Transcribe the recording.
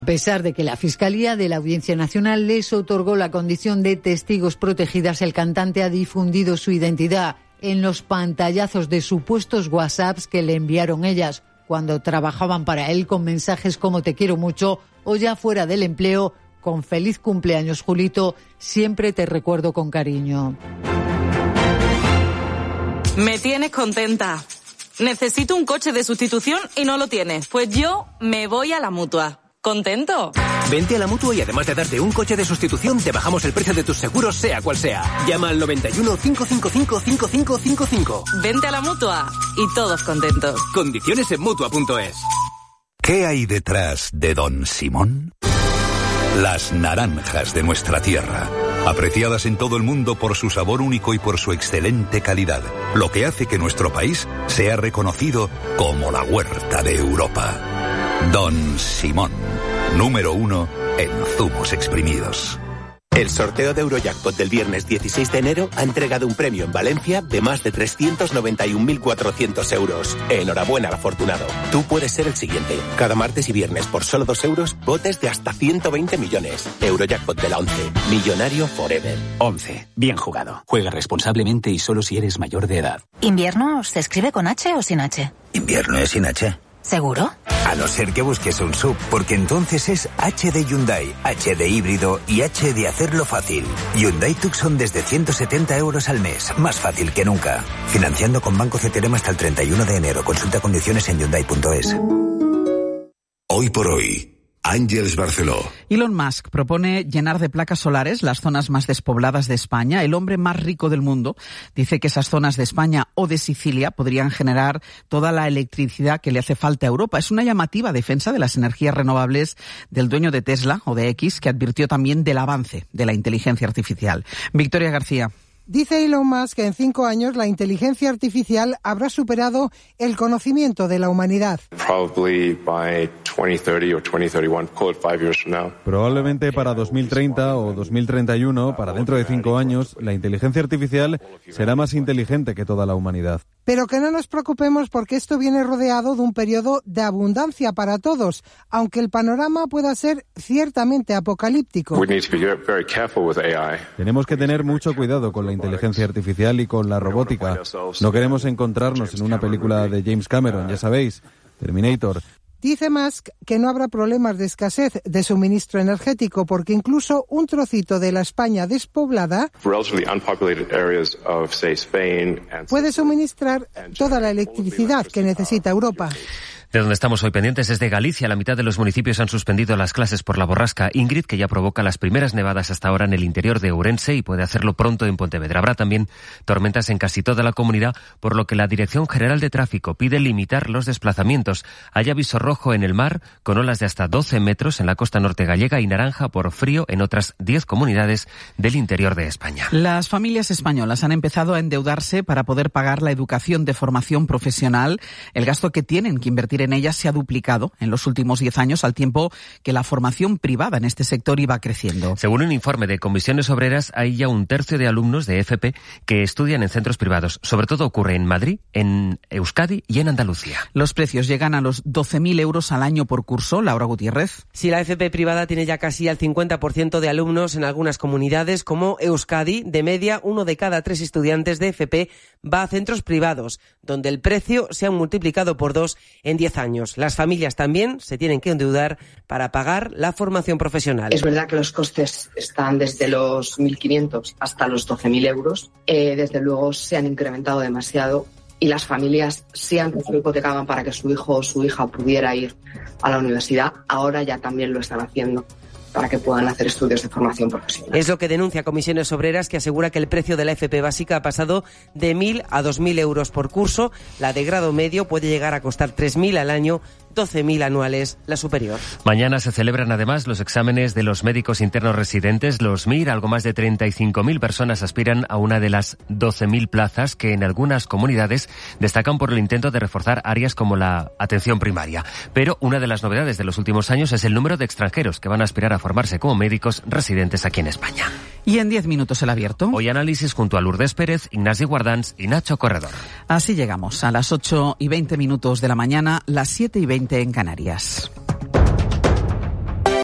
A pesar de que la Fiscalía de la Audiencia Nacional les otorgó la condición de testigos protegidas, el cantante ha difundido su identidad en los pantallazos de supuestos WhatsApps que le enviaron ellas cuando trabajaban para él, con mensajes como "te quiero mucho" o ya fuera del empleo con "feliz cumpleaños, Julito, siempre te recuerdo con cariño". Me tienes contenta. Necesito un coche de sustitución y no lo tienes. Pues yo me voy a la Mutua. ¿Contento? Vente a la Mutua y además de darte un coche de sustitución, te bajamos el precio de tus seguros, sea cual sea. Llama al 91 555 5555. Vente a la Mutua y todos contentos. Condiciones en Mutua.es. ¿Qué hay detrás de Don Simón? Las naranjas de nuestra tierra, apreciadas en todo el mundo por su sabor único y por su excelente calidad, lo que hace que nuestro país sea reconocido como la huerta de Europa. Don Simón, número 1 en zumos exprimidos. El sorteo de Eurojackpot del viernes 16 de enero ha entregado un premio en Valencia de más de 391.400 euros. Enhorabuena al afortunado. Tú puedes ser el siguiente. Cada martes y viernes por solo 2 euros, botes de hasta 120 millones. Eurojackpot de la 11. Millonario forever. 11. Bien jugado. Juega responsablemente y solo si eres mayor de edad. ¿Invierno se escribe con H o sin H? Invierno es sin H. ¿Seguro? A no ser que busques un SUV, porque entonces es H de Hyundai, H de híbrido y H de hacerlo fácil. Hyundai Tucson desde 170 euros al mes, más fácil que nunca. Financiando con Banco CTLM hasta el 31 de enero. Consulta condiciones en Hyundai.es. Hoy por hoy, Àngels Barceló. Elon Musk propone llenar de placas solares las zonas más despobladas de España. El hombre más rico del mundo dice que esas zonas de España o de Sicilia podrían generar toda la electricidad que le hace falta a Europa. Es una llamativa defensa de las energías renovables del dueño de Tesla o de X, que advirtió también del avance de la inteligencia artificial. Victoria García. Dice Elon Musk que en 5 años la inteligencia artificial habrá superado el conocimiento de la humanidad. Probablemente para 2030 o 2031, para dentro de 5 años, la inteligencia artificial será más inteligente que toda la humanidad. Pero que no nos preocupemos porque esto viene rodeado de un periodo de abundancia para todos, aunque el panorama pueda ser ciertamente apocalíptico. Tenemos que tener mucho cuidado con la inteligencia artificial y con la robótica. No queremos encontrarnos en una película de James Cameron, ya sabéis, Terminator. Dice Musk que no habrá problemas de escasez de suministro energético porque incluso un trocito de la España despoblada puede suministrar toda la electricidad que necesita Europa. De donde estamos hoy pendientes es de Galicia. La mitad de los municipios han suspendido las clases por la borrasca Ingrid, que ya provoca las primeras nevadas hasta ahora en el interior de Ourense y puede hacerlo pronto en Pontevedra. Habrá también tormentas en casi toda la comunidad, por lo que la Dirección General de Tráfico pide limitar los desplazamientos. Hay aviso rojo en el mar, con olas de hasta 12 metros en la costa norte gallega y naranja por frío en otras 10 comunidades del interior de España. Las familias españolas han empezado a endeudarse para poder pagar la educación de formación profesional. El gasto que tienen que invertir en ella se ha duplicado en los últimos 10 años, al tiempo que la formación privada en este sector iba creciendo. Según un informe de Comisiones Obreras, hay ya un tercio de alumnos de FP que estudian en centros privados. Sobre todo ocurre en Madrid, en Euskadi y en Andalucía. Los precios llegan a los 12.000 euros al año por curso. Laura Gutiérrez. Sí, la FP privada tiene ya casi el 50% de alumnos en algunas comunidades, como Euskadi. De media, 1 de cada 3 estudiantes de FP va a centros privados, donde el precio se ha multiplicado por 2 en 10 años. Las familias también se tienen que endeudar para pagar la formación profesional. Es verdad que los costes están desde los 1.500 hasta los 12.000 euros. Desde luego se han incrementado demasiado y las familias sí antes lo hipotecaban para que su hijo o su hija pudiera ir a la universidad. Ahora ya también lo están haciendo para que puedan hacer estudios de formación profesional. Es lo que denuncia Comisiones Obreras, que asegura que el precio de la FP básica ha pasado de 1.000 a 2.000 euros por curso. La de grado medio puede llegar a costar 3.000 al año, 12.000 anuales la superior. Mañana se celebran además los exámenes de los médicos internos residentes, los MIR. Algo más de 35.000 personas aspiran a una de las 12.000 plazas que en algunas comunidades destacan por el intento de reforzar áreas como la atención primaria. Pero una de las novedades de los últimos años es el número de extranjeros que van a aspirar a formarse como médicos residentes aquí en España. Y en 10 minutos el abierto. Hoy análisis junto a Lourdes Pérez, Ignasi Guardans y Nacho Corredor. Así llegamos a las 8:20 de la mañana, las 7:20 en Canarias.